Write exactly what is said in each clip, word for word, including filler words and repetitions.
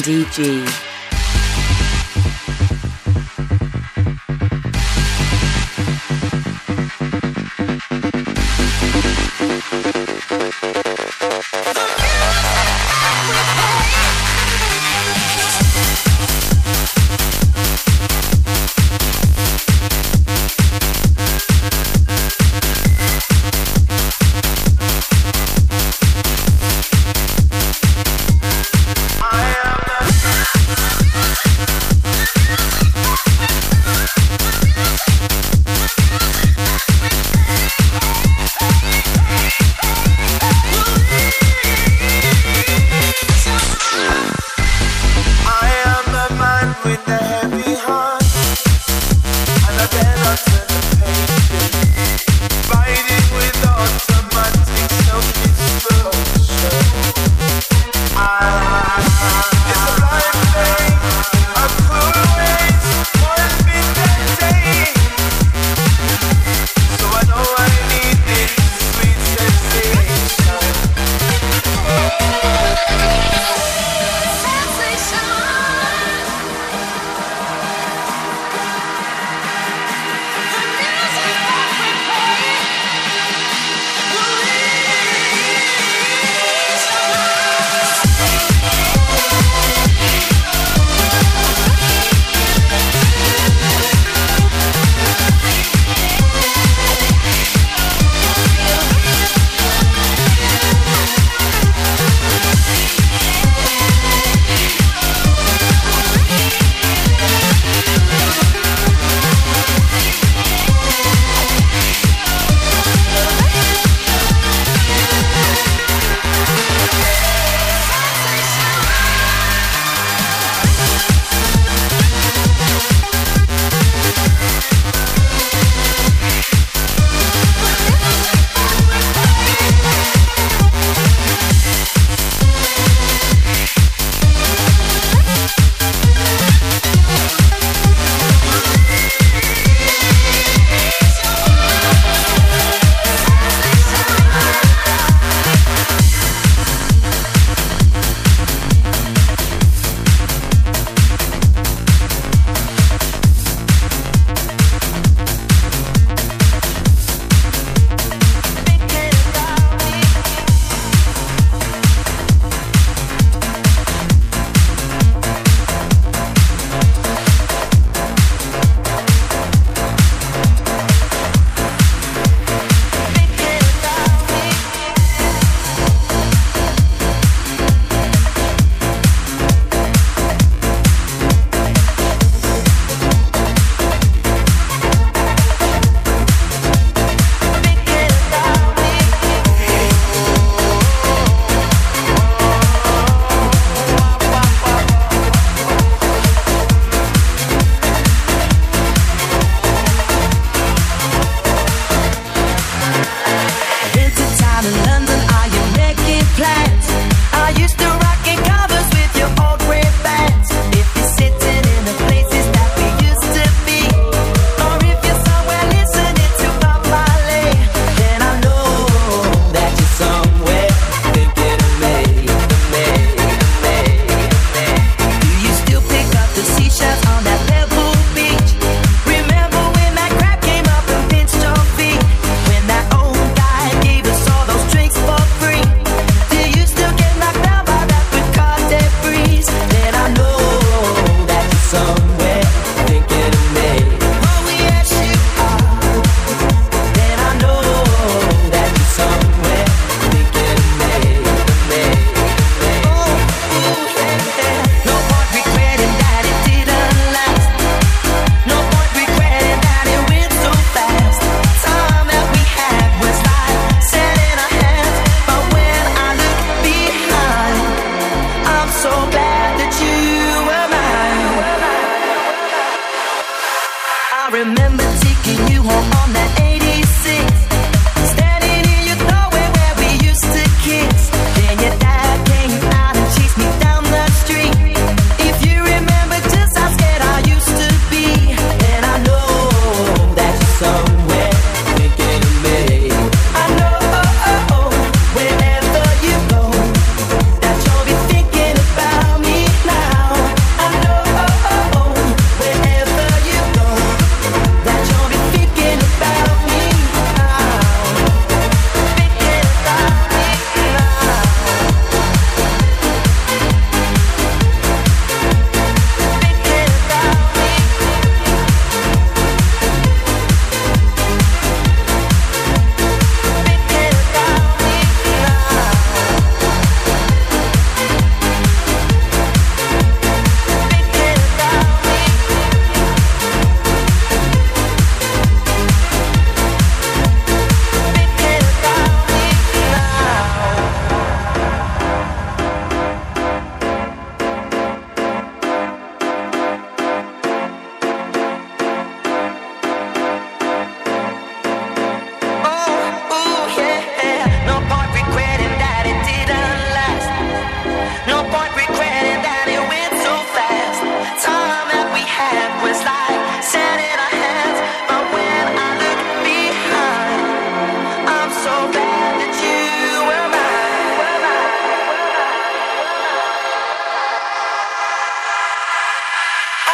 D G. Now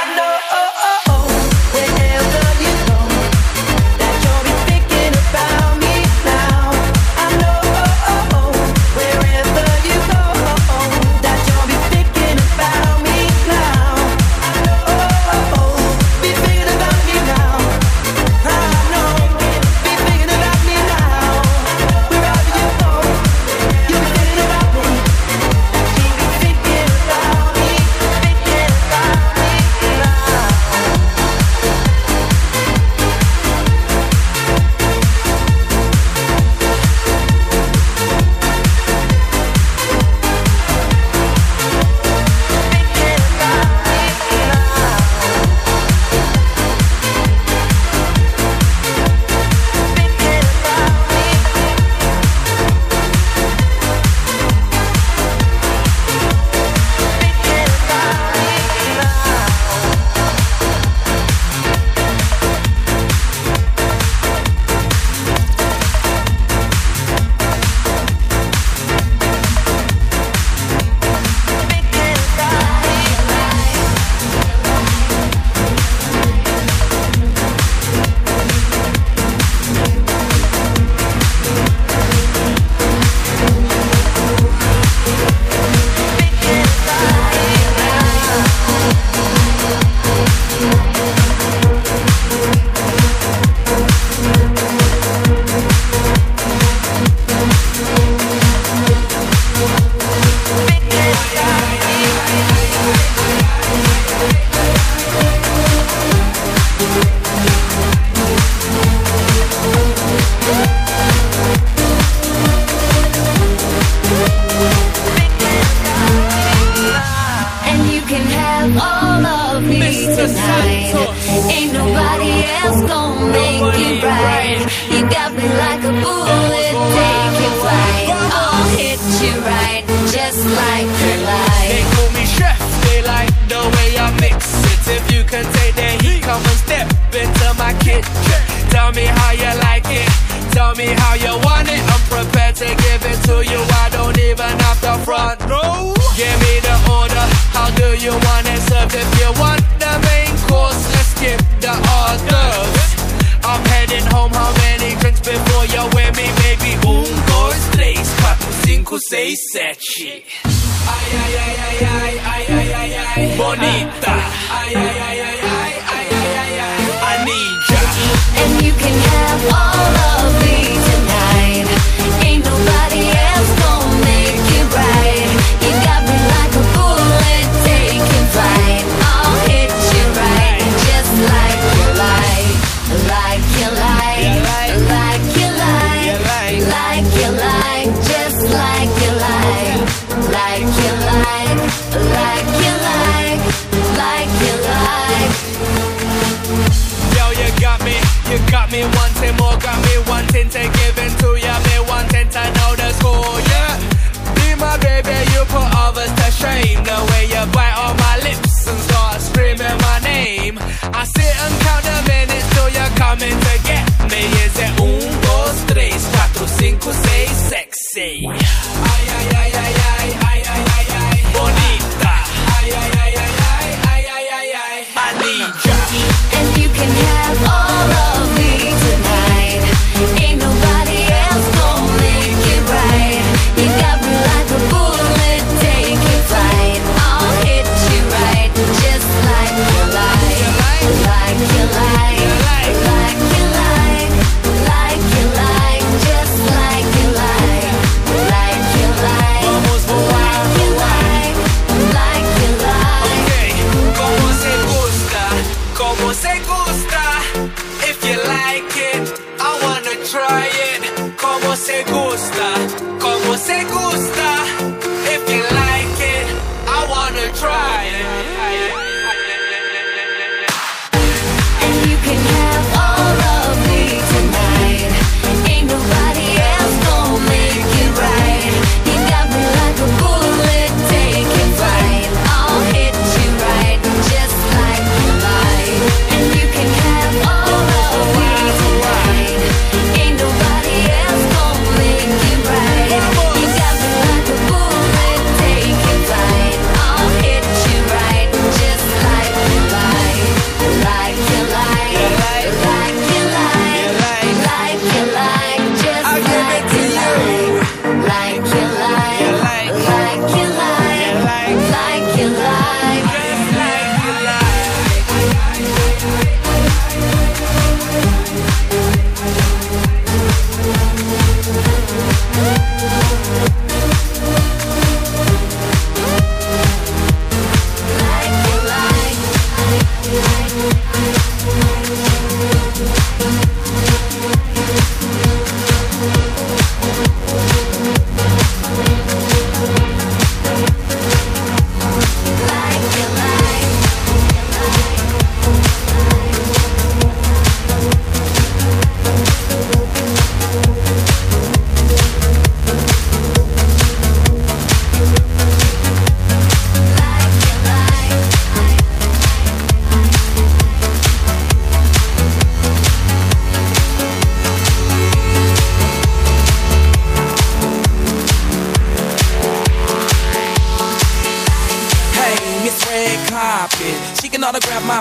Like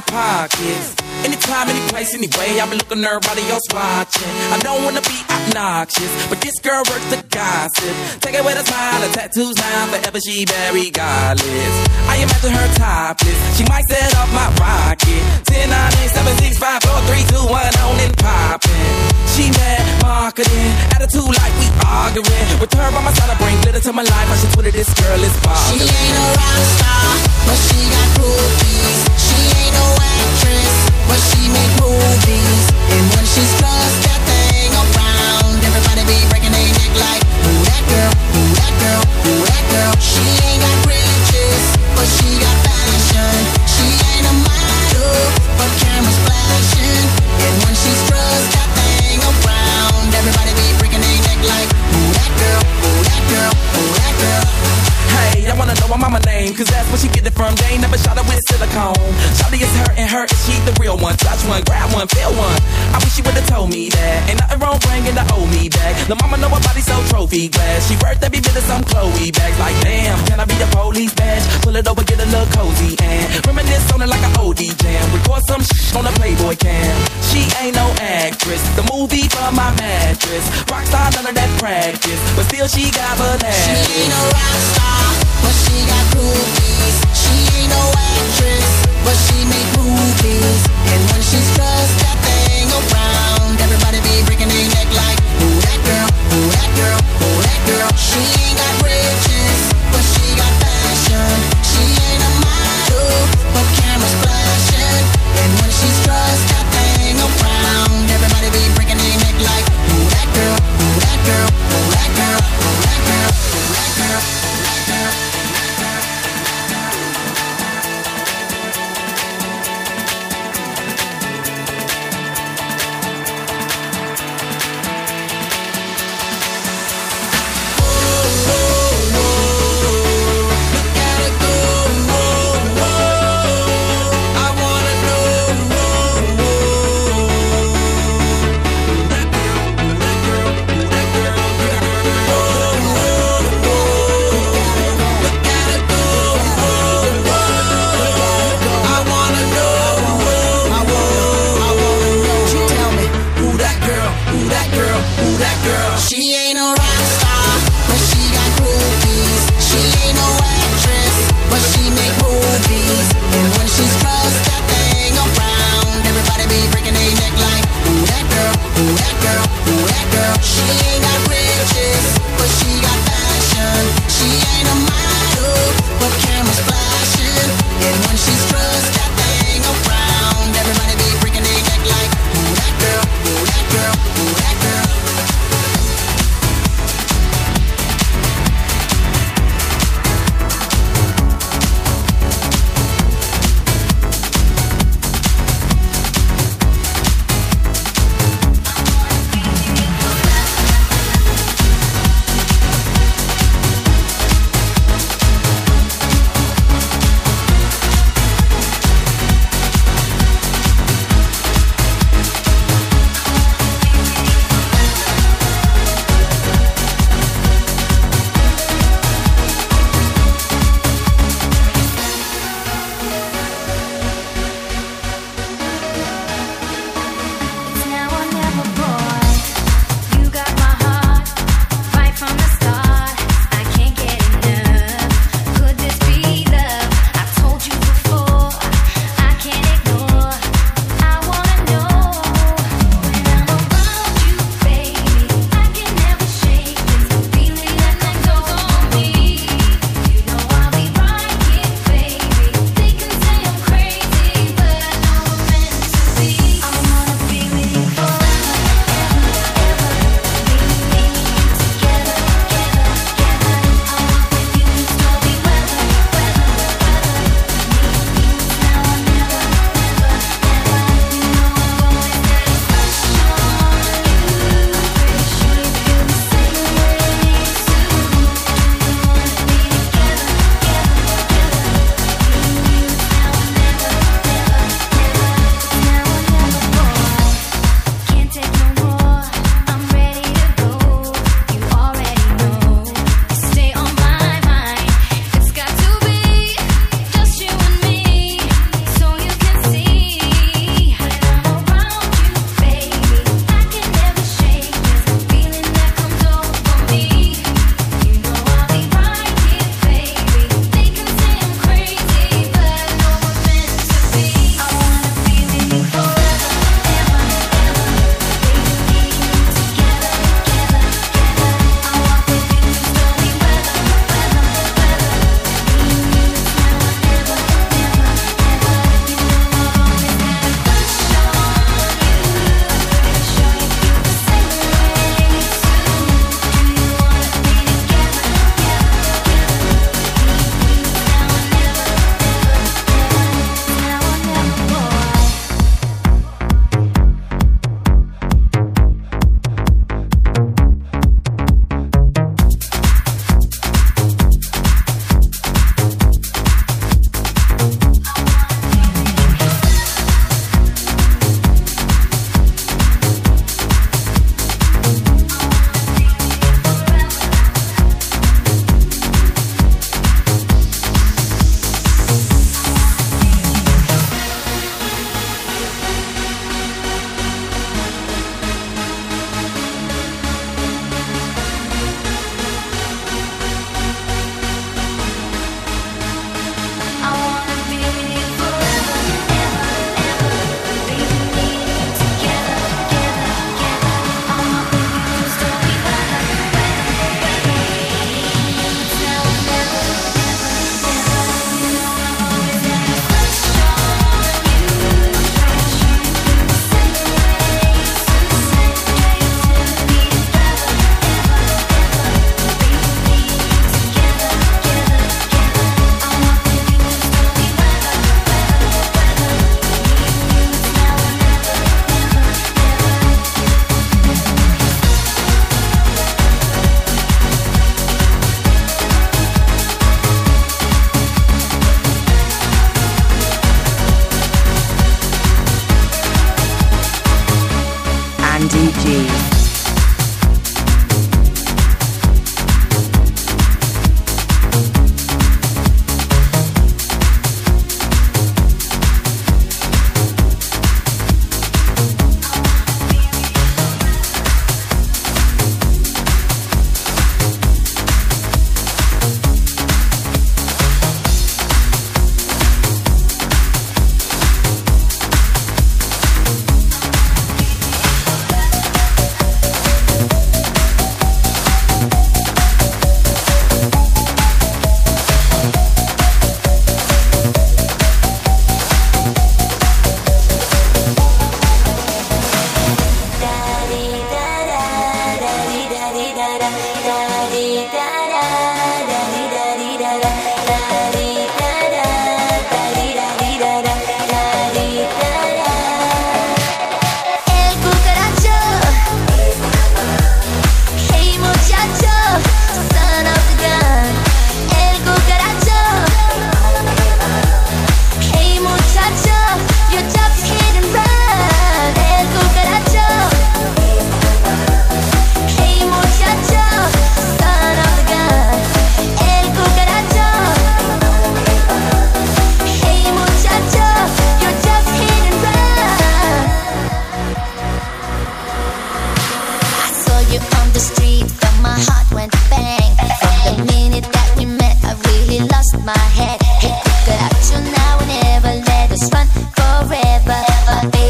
pockets. Anytime, any place, anyway, I've been looking at everybody else watching. I don't wanna be obnoxious, but this girl works the gossip. Take it with a smile, her tattoos now, forever she very godless. I imagine her topless, she might set off my rocket. ten, nine, eight, seven, six, five, four, three, two, one, on and poppin'. She mad marketing, attitude like we arguing. With her by my side, I bring glitter to my life. I should Twitter this girl is bothering. She ain't no rock star, but she got groupies. She ain't no actress, but she make movies. And when she's close, that thing around, everybody be breaking their neck like, who that girl, who that girl, who that girl. She ain't got riches, but she got fashion. She ain't a model, but cameras flashing. And when she's close, that thing around, everybody be breaking their neck like, who that girl, who that girl, who that girl. Hey, I wanna know my mama name, cause that's where she get it from. They ain't never shot her with silicone. Shawty is her and her is she the real one. Touch one, grab one, feel one. I wish she would've told me that. Ain't nothing wrong bringing the old me back. The mama know her body so trophy glass. She worth every bit of some Chloe bags. Like damn, can I be the police badge? Pull it over, get a little cozy and reminisce on it like an O D jam. Record some shit on the Playboy cam. She ain't no actress, the movie for my mattress. Rockstar, none of that practice, but still she got bananas. She ain't no rock star, but she got groupies. She ain't no actress, but she make movies. And when she's close, that thing around, everybody be breaking their neck like, who that girl, who that girl, who that girl. She ain't got riches, but she got fashion. She ain't a model, but cameras flashing. And when she's close, that thing around, everybody be breaking their neck like, who that girl, who that girl, who that girl, who that girl, who that girl, who that girl.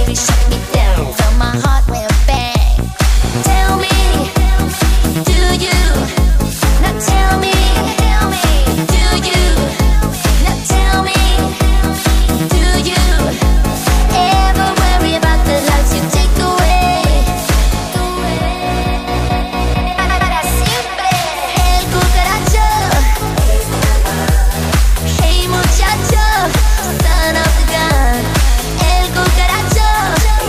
baby, shut me down till my heart will bang. Tell me, do you? Now tell me, tell me, do you? Now tell me, do you ever worry about the lives you take away? Para siempre, el cucaracho. Hey muchacho, son of the gun. El cucaracho.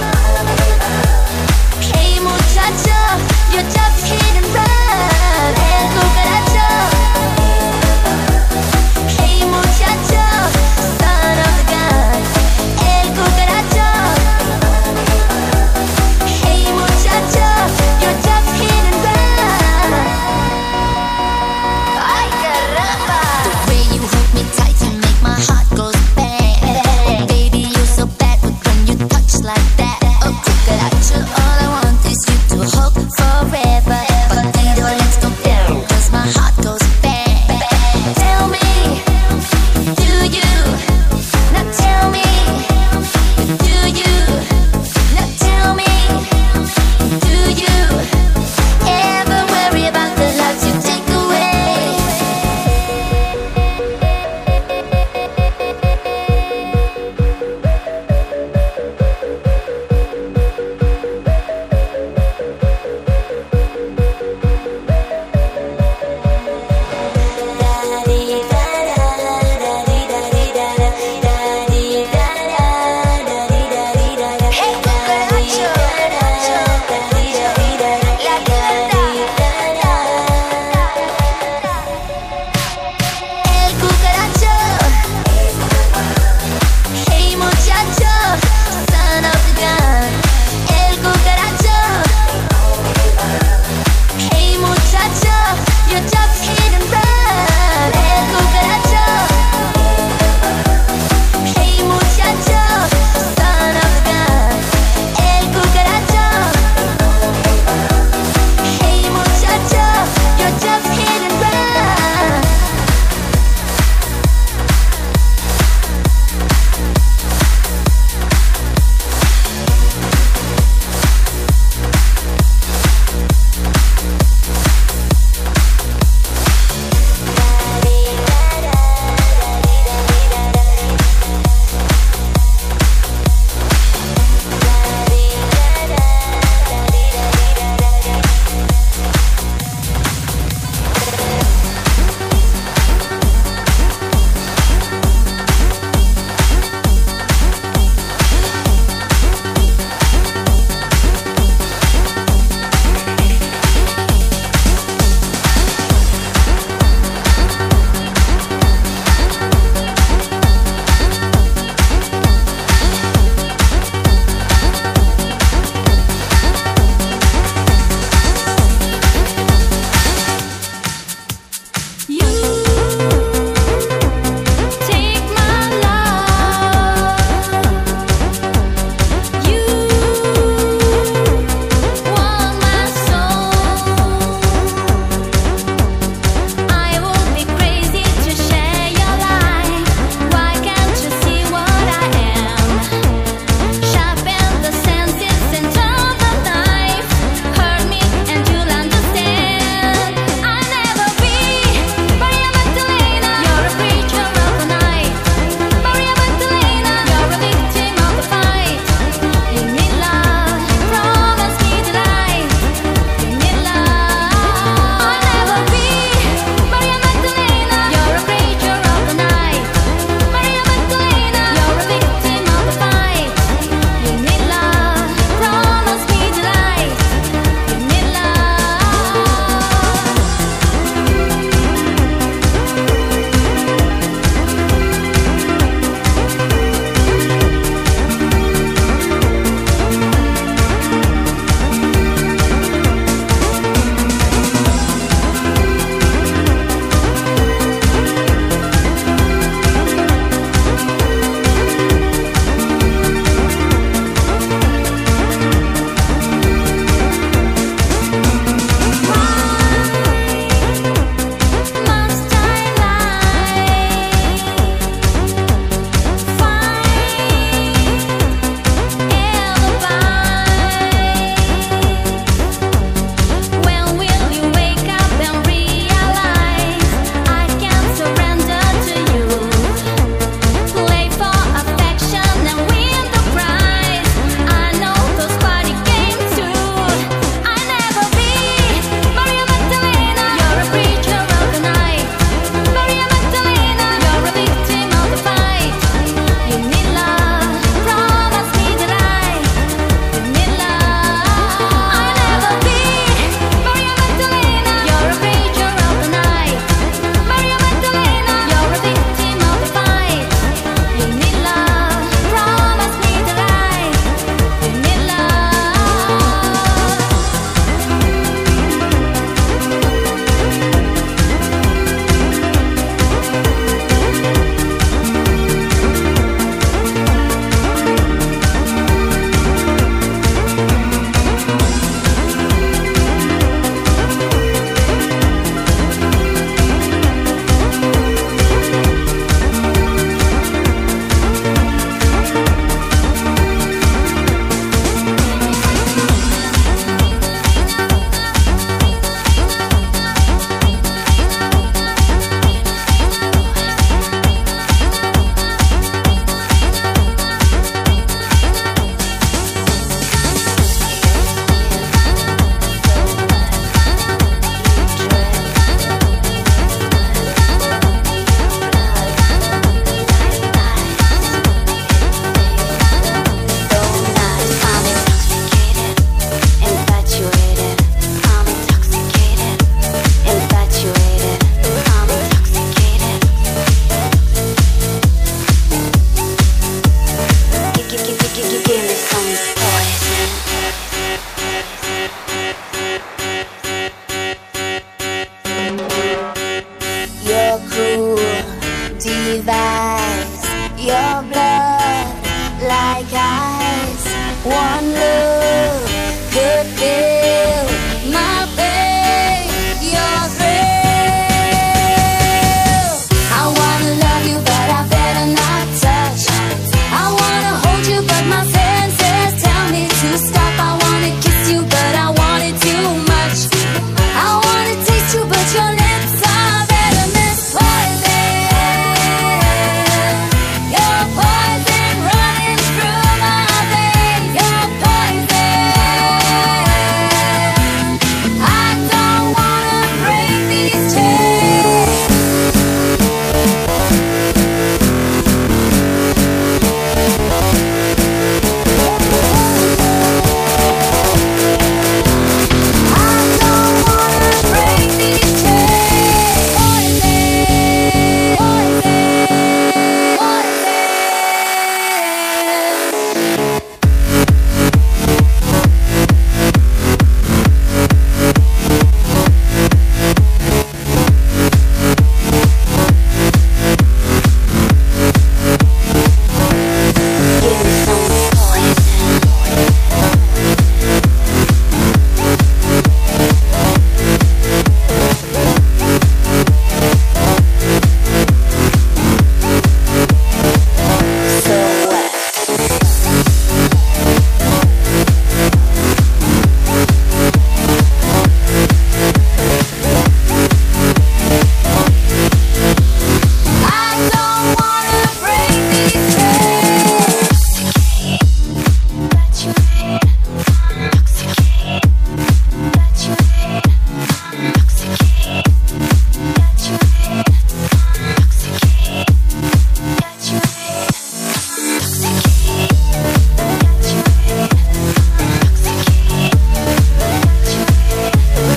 eyes, one look could fill my pain, your thrill. I wanna love you, but I better not touch. I wanna hold you, but my senses tell me to stop. I wanna kiss you, but I want it too much. I wanna taste you, but your lips are venomous poison. Your poison running through my veins. Your poison. I don't wanna break these chains. I don't wanna break these chains. Poison, poison, give me some poison. So what? I don't wanna break these chains. That you made, intoxicate. That you made, intoxicate. That you made, intoxicate. That you made, intoxicate. That you made, intoxicate. That you made,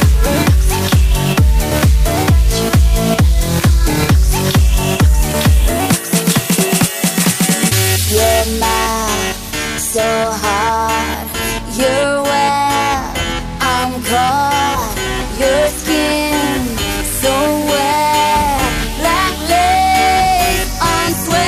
You're mad, so hard. You're wet, I'm caught. Your skin so wet, like lace on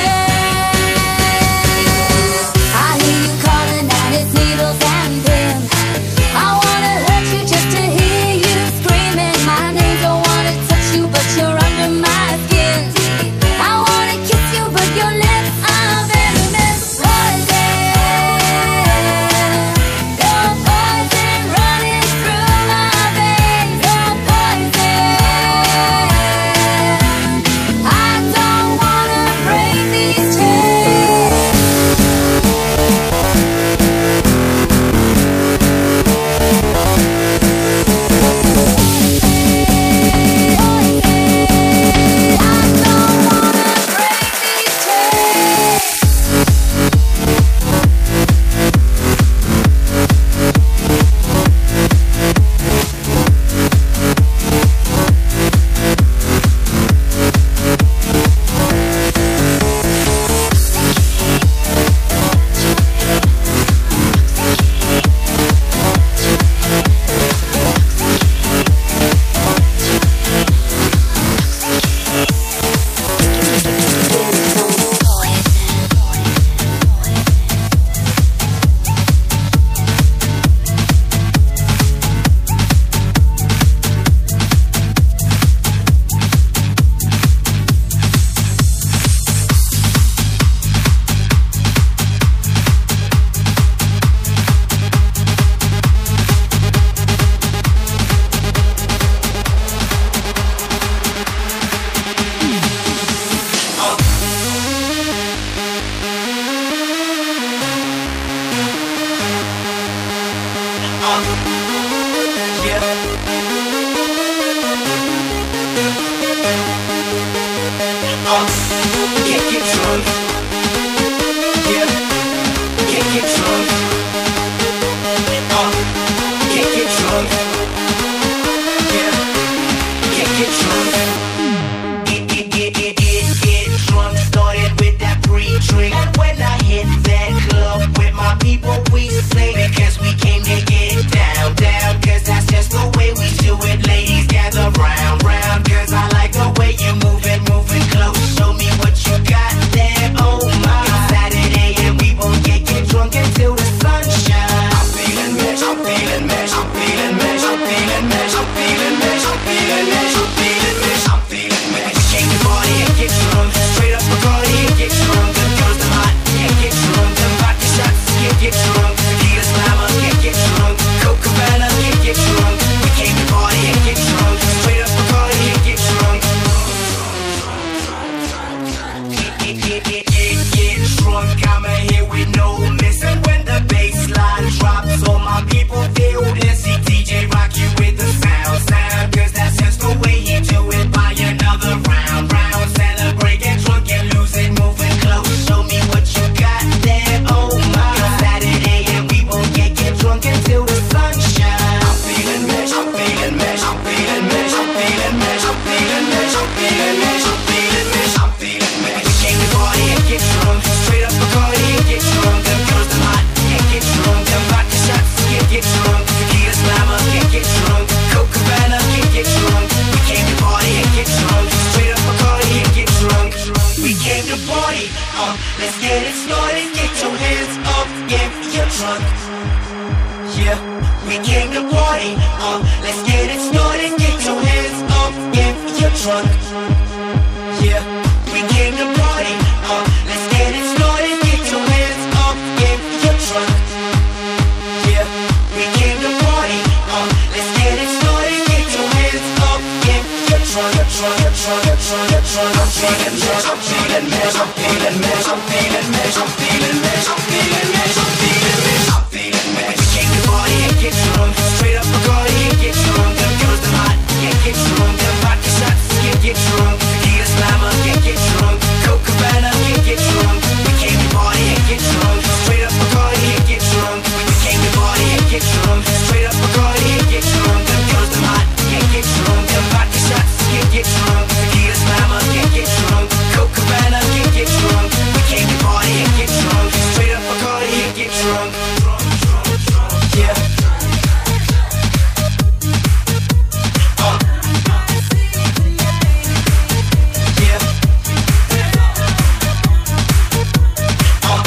sweat. I hear you calling and it's needles and pins. I wanna hurt you just to hear you screaming my name. Don't wanna touch you, but you're under my skin. I wanna kiss you, but your lips are venomous poison. Your poison running through my veins. Your poison. I don't wanna break these chains. I don't wanna break these chains. Get get drunk. Yeah. Get get drunk. Uh. Get get drunk. Yeah. Get get drunk. Get get get get get get drunk. Started with that pre-drink. And when I hit that club with my people, we sing because we came to get down, down. Cause that's just the way we do it. Ladies gather round, round. Cause I like the way you move it, moving close. Show me what you got there. drunk. Yeah, we came to party. Uh, let's get it started. Get your hands up if you're drunk. Yeah, we came to party. Uh, let's get it started. Get your hands up if you're drunk. Yeah, we came to party. Uh, let's get it started. Get your hands up if you're drunk. You're drunk. You're drunk. You're drunk. You're drunk. I'm feeling mad. I'm feeling mad. I'm feeling mad. I'm feeling mad. I'm feeling mad. I'm feeling mad. I'm feeling mad. I'm feeling mad. We came to party and get drunk. Straight up Bacardi and get drunk. Them girls them hot. Can't get drunk. Them vodka shots can't get drunk. Tequila Slammer can't get drunk. Coke Cabana can't get drunk. We came to party and get drunk. Straight up Bacardi and get drunk. We came to party and get drunk. Straight up Bacardi and get drunk. Them girls them hot. Can't get drunk. Them vodka shots can't get drunk. Tequila Slammer can't get drunk. Coke Cabana can't get drunk. We came to party and get drunk. Straight up Bacardi and get drunk. Yeah. Uh. Yeah. Uh.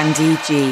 Andy G.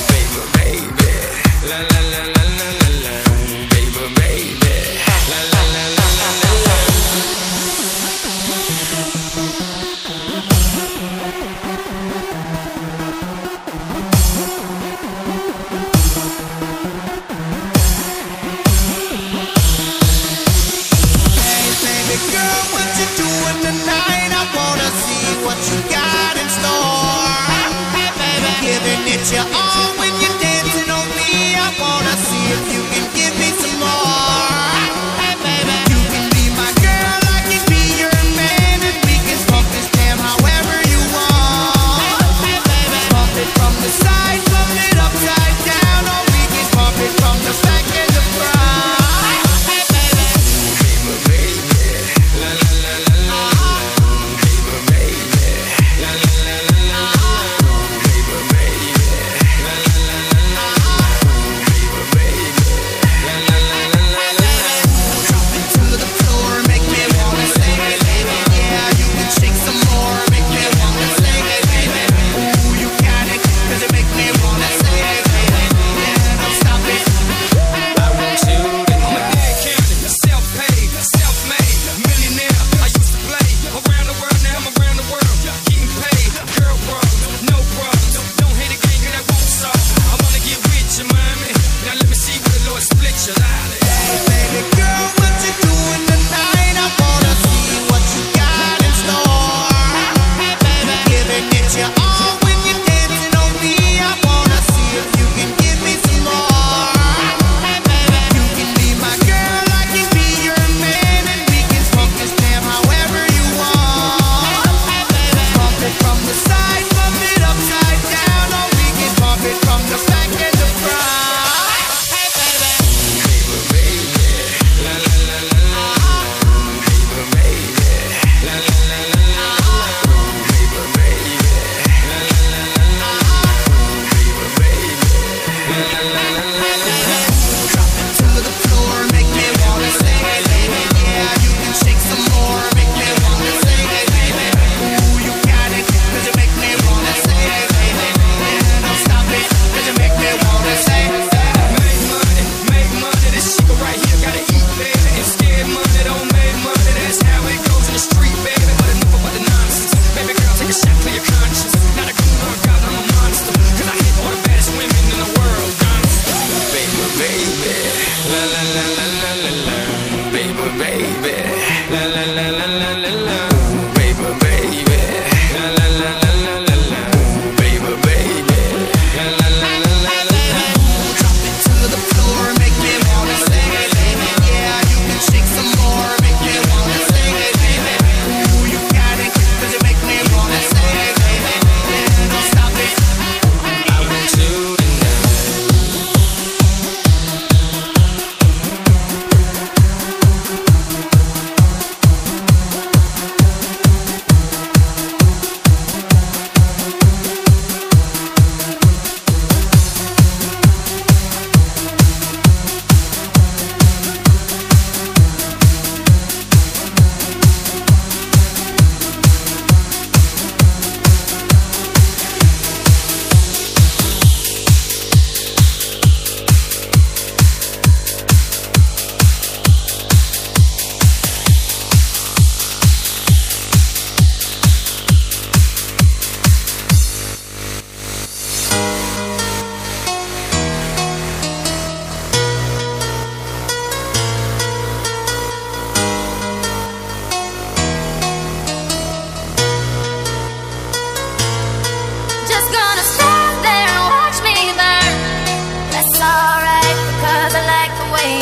La la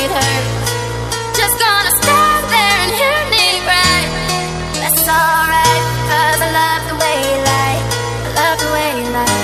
it hurts. Just gonna stand there and hear me right. That's alright, cause I love the way you lie. I love the way you lie.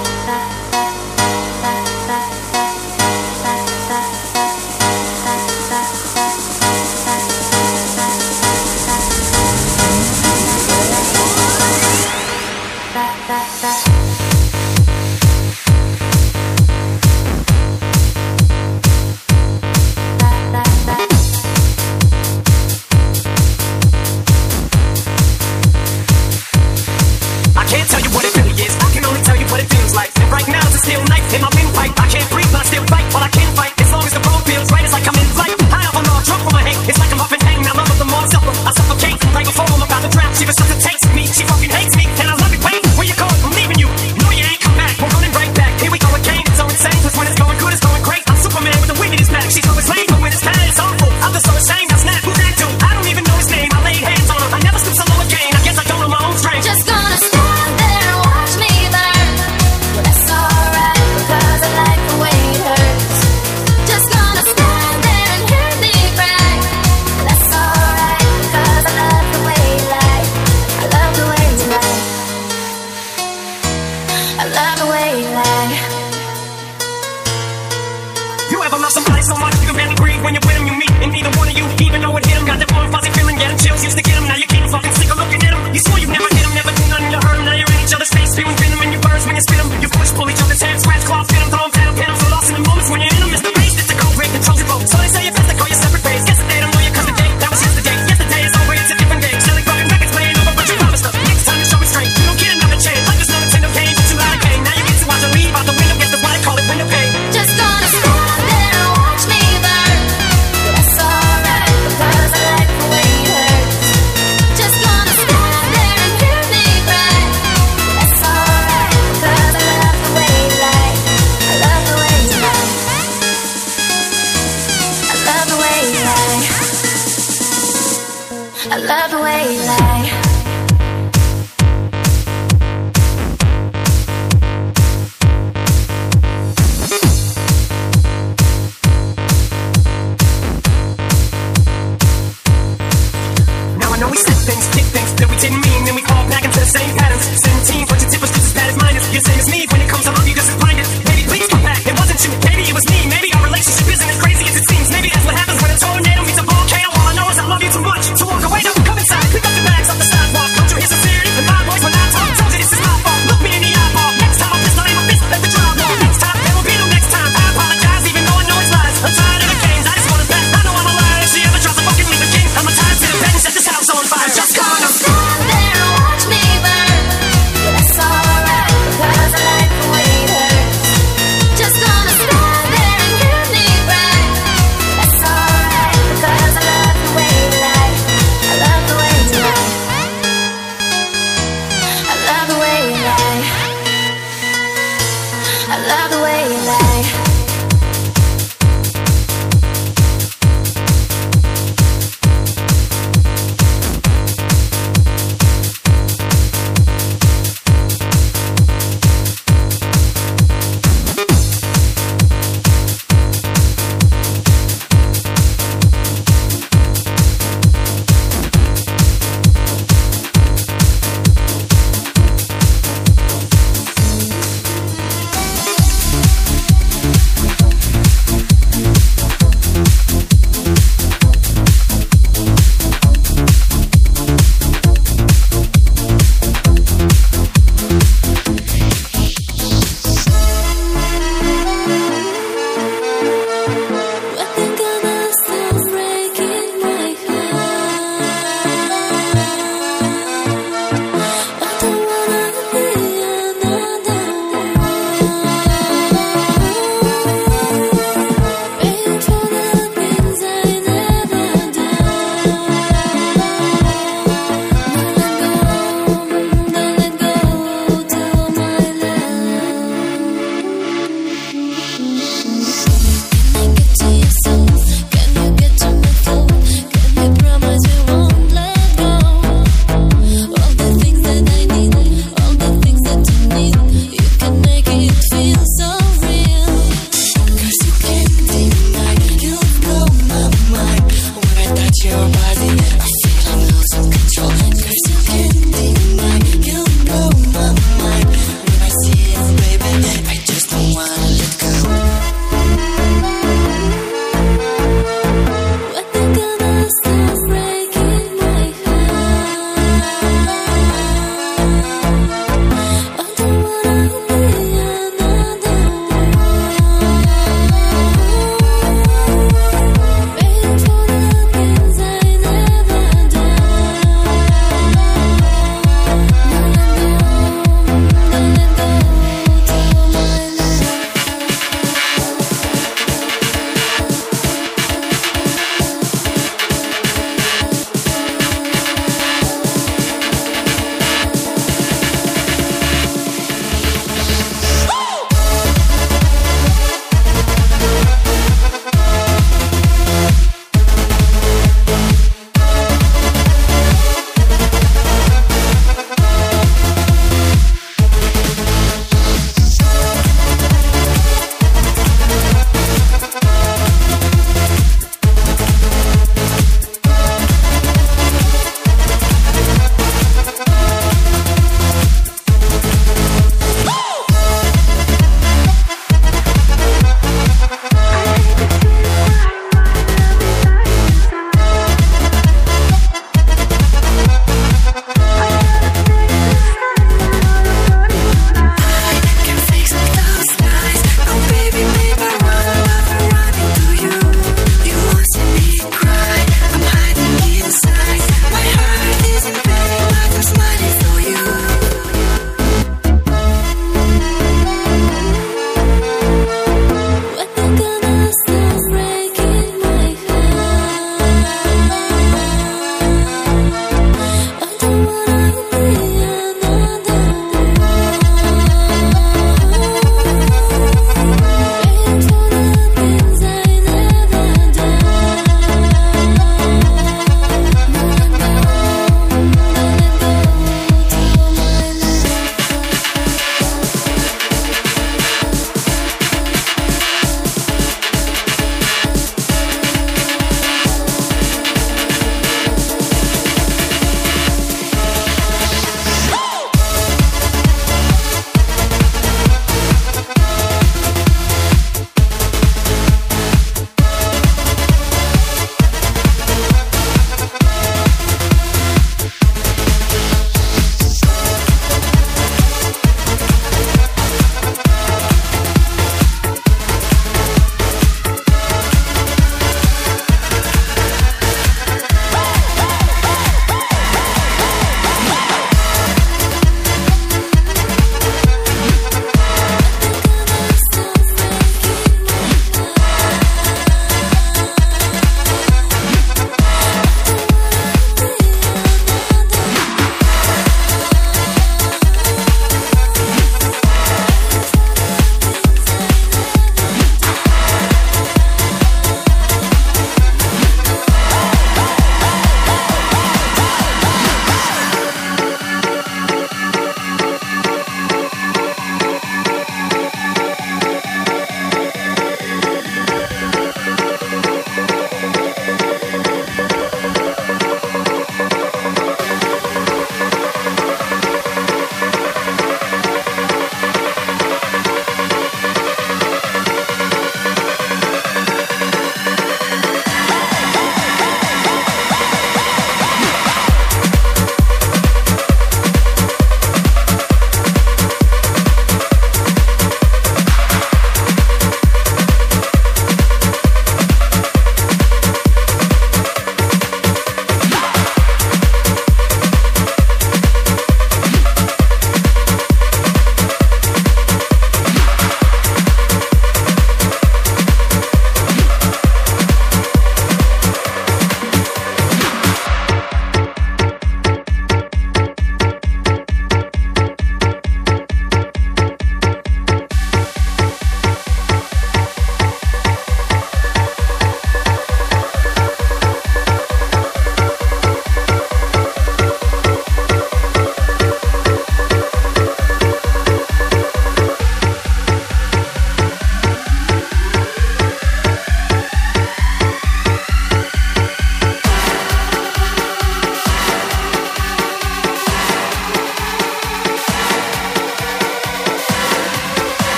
I can't tell you what it really is, I can only tell you what it feels like. And right now it's a steel knife in my windpipe. I can't breathe but I still fight, while I can fight. As long as the road feels right, it's like I'm in flight. High up on all, drunk from my hate. It's like I'm up and hanging, now love of the more I suffer. I suffocate, right before I'm about to drown. She resuscitates me, she fucking hates me. And I love it, wait, where you going? I'm leaving you. No, you ain't come back, we're running right back. Here we go again, it's so insane, cause when it's going good, it's going great. I'm Superman with the wind in his back. She's always late, but when it's bad, it's awful. I'm just so ashamed, I snap, who's that dude? I don't even know his name, I laid hands on him. I never stoop so low again, I guess I don't know my own strength. Just gonna stand there and watch me burn. Well, that's alright, because I like the way it hurts. Just gonna stand there and hear me right. Well, that's alright, because I love the way you lie. I love the way you lie. I love the way you lie. You ever love somebody so much you can barely breathe when you're with them? You meet and neither one of you even know it hit them. Got that warm fuzzy feeling, getting chills used to get them. Now you can't fucking sick of looking at them. You swore you never hit them, never do nothing to hurt them. Now you're in each other's face, spewing venom in your birds when you spit them. You push, pull each other's hair, scratch, claw, fit them, throw them, pat them, pin them. So lost in the moments when you're in them. It's the race that's the go break, controls your boat. So they say it's best to call your separate ways. Guess that they don't know you cause the day that was yesterday. Yesterday is over, it's a different day. Selling fucking records, playing over, but you promised us next time you show me strength. You don't get another chance. Like there's no Nintendo game, but you out of game. Now you get to watch her leave out the window. Guess that's why they call it window pane. Just gonna stand there and watch me burn. Well, that's alright, because I like the way it hurts. Just gonna stand there and hear me right. Well, that's alright, because I love the way you lie. I love the way you lie. I love the way you lie. I love the way you lie. Now I know we said things, did things that we didn't mean. Then we fall back into the same patterns. Seventeen, but your tip was just as bad as mine is. You're same as me when it comes to love, you just find it. Baby, please come back. It wasn't you, maybe it was me. Maybe our relationship isn't as crazy as it seems. Maybe that's what happens when a tornado meets a volcano. All I know is I love you too much to walk away. Don't come inside, pick up the bags off the sidewalk. Don't you hear sincerity in my voice when I talk? Told you this is my fault. Look me in the eyeball. Next time I'll pistol aim my fist at the drywall. Next time there will be no next time. I apologize, even though I know it's lies. I'm tired of the games. I just want it back. I know I'm a liar. If she ever tries to fucking leave the king, I'm a time to the bed and set this house on fire. Just gonna Stand there and watch me burn.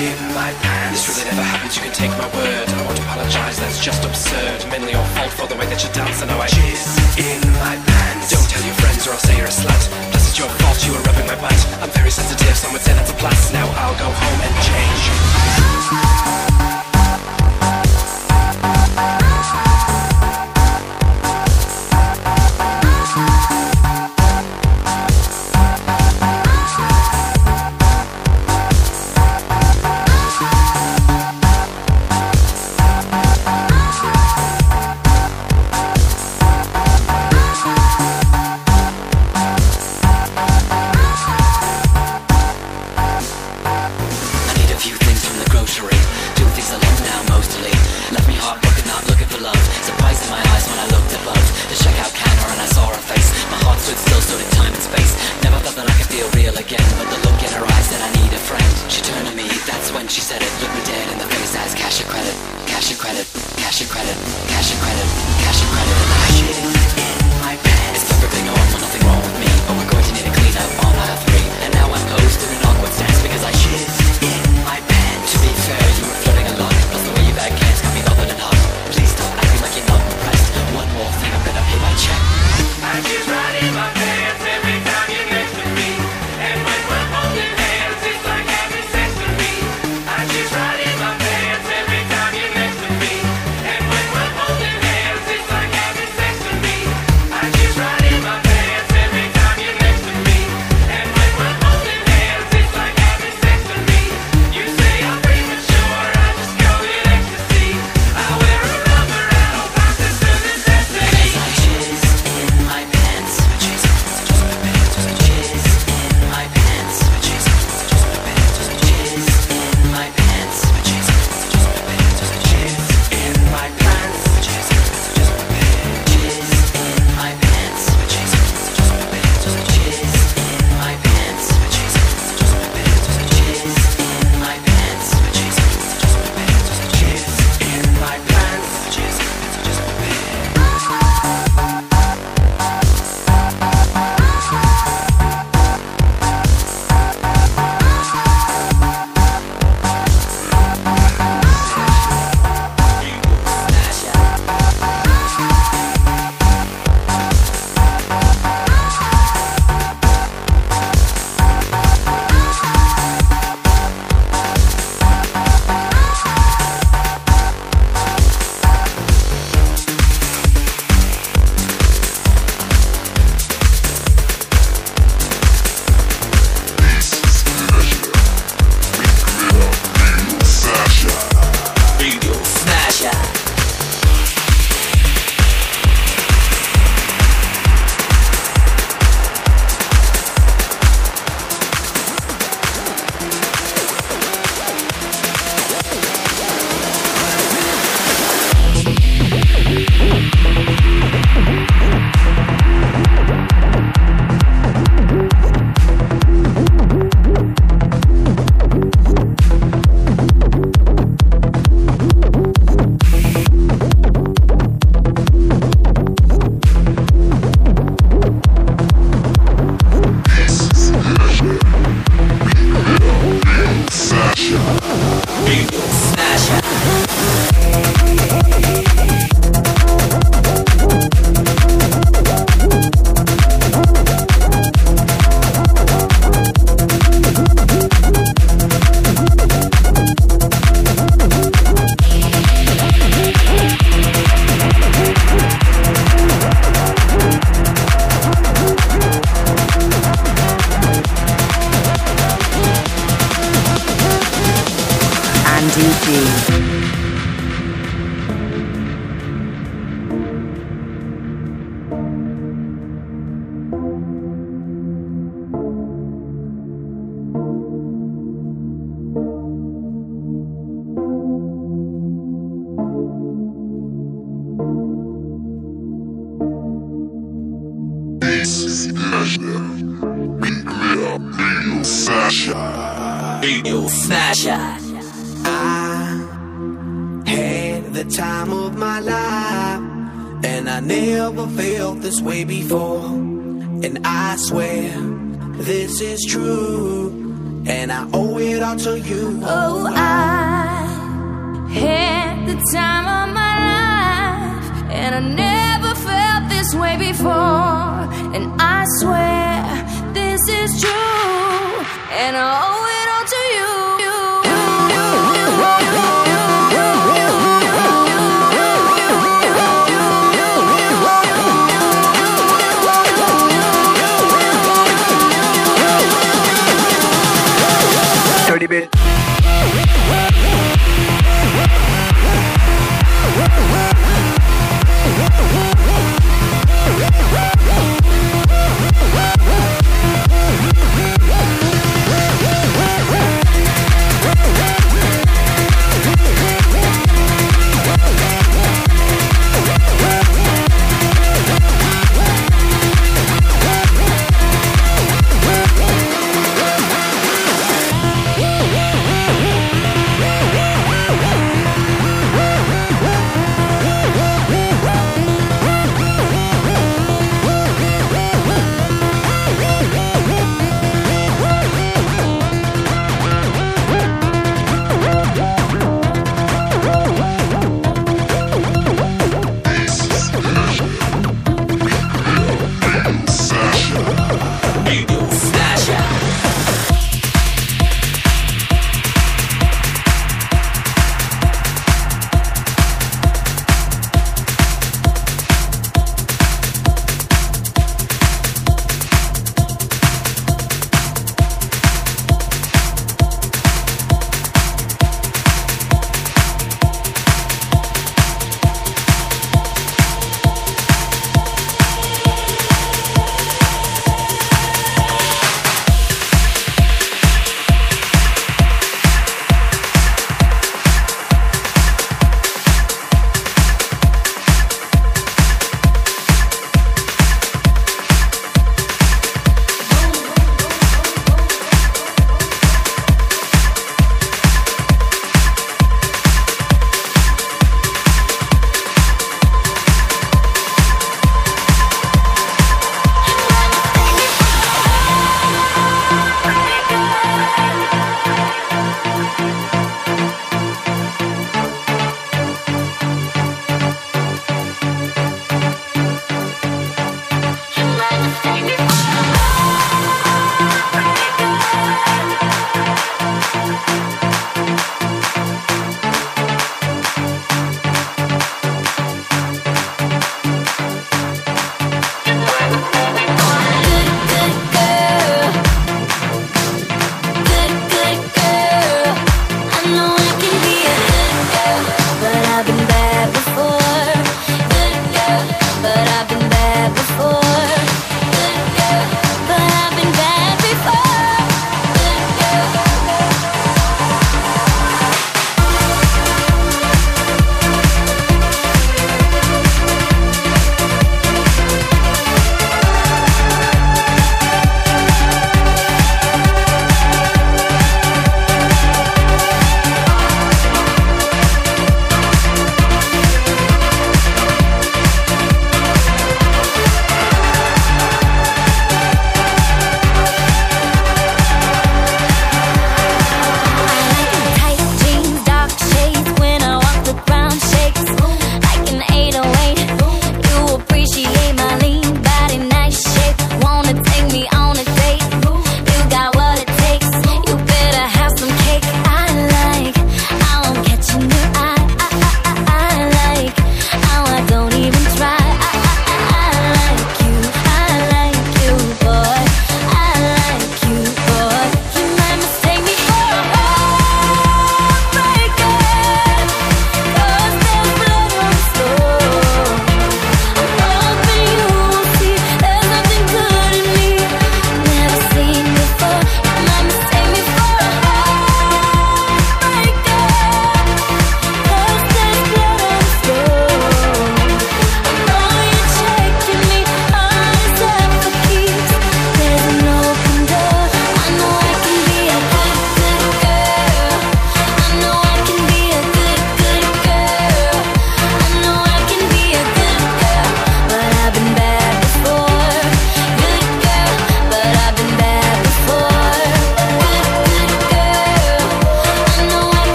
in my pants. This really never happened, you can take my word. I won't apologize, that's just absurd. Mainly your fault for the way that you dance. I know I jizz in my pants. Don't tell your friends or I'll say you're a slut. Plus it's your fault you were rubbing my butt. I'm very sensitive, some would say that's a plus. Now I'll go home and change. Radio Smasher. I had the time of my life, and I never felt this way before. And I swear this is true. and I owe it all to you. Oh, I had the time of my life, and I never felt this way before. And I swear this is true, and I owe it all to you. Dirty bit.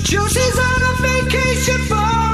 Josie's on a vacation for